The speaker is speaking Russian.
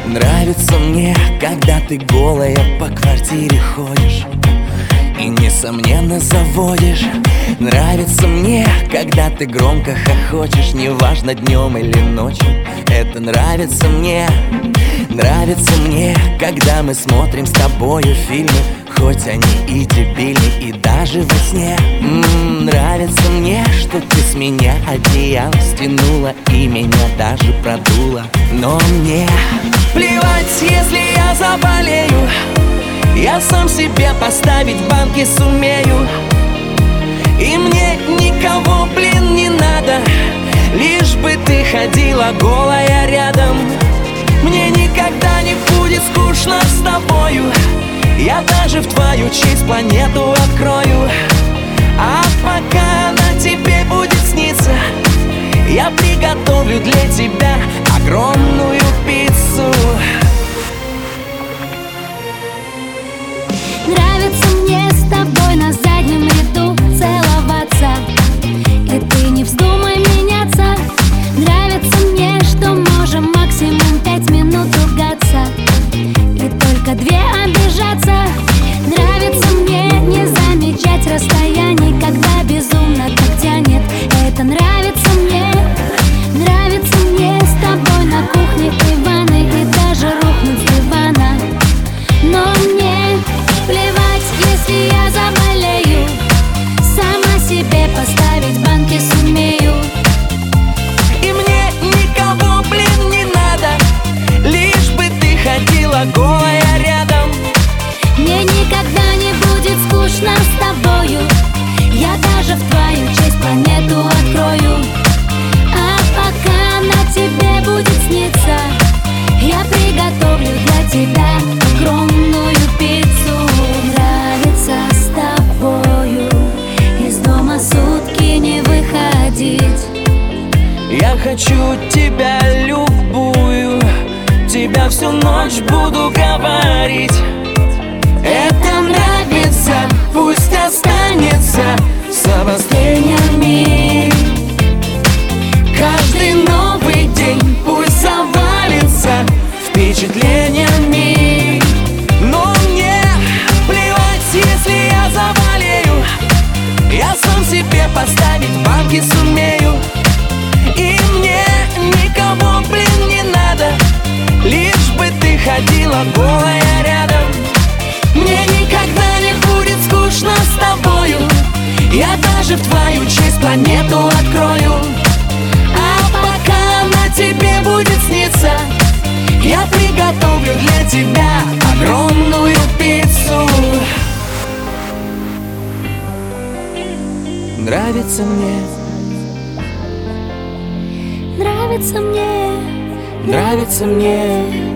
Нравится мне, когда ты голая по квартире ходишь и, несомненно, заводишь. Нравится мне, когда ты громко хохочешь, неважно днем или ночью. Это нравится мне. Нравится мне, когда мы смотрим с тобою фильмы, хоть они и дебильны, и даже во сне. Нравится мне, что ты с меня одеяло стянула и меня даже продула. Но мне плевать, если я заболею, я сам себе поставить банки сумею. И мне никого, блин, не надо, лишь бы ты ходила голая рядом. Мне никогда не будет скучно с тобою, я даже в твою честь планету открою. А пока она тебе будет сниться, я приготовлю для тебя огромную пиццу. Нравится мне с тобой на заднем ряду целоваться, и ты не вздумай меняться. Нравится мне, что можем максимум 5 минут ругаться и только 2 обижаться. Нравится мне не замечать расстояний, когда безумно так тянет. Это нравится мне. Нравится мне с тобой на кухне и ванной, и даже рухнуть с дивана. Но мне плевать, если я заболею, сама себе поставить банки сумею. И мне никого, блин, не надо, лишь бы ты ходила голая рядом. Мне никогда не будет скучно с тобою, я даже в твою честь планету открою. А пока она тебе будет сниться, я приготовлю для тебя огромную пиццу. Нравится с тобою из дома сутки не выходить. Я хочу тебя любую, тебя всю ночь буду говорить. Это нравится, пусть останется с обострениями. Каждый новый день пусть завалится впечатлениями. Но мне плевать, если я заболею, я сам себе поставить банки сумею. И мне никого, блин, не надо, лишь бы ты ходила голая рядом. Мне никогда не будет скучно с тобою, я даже в твою честь планету открою. А пока она тебе будет сниться, я приготовлю для тебя огромную пиццу. Нравится мне. Нравится мне. Нравится мне.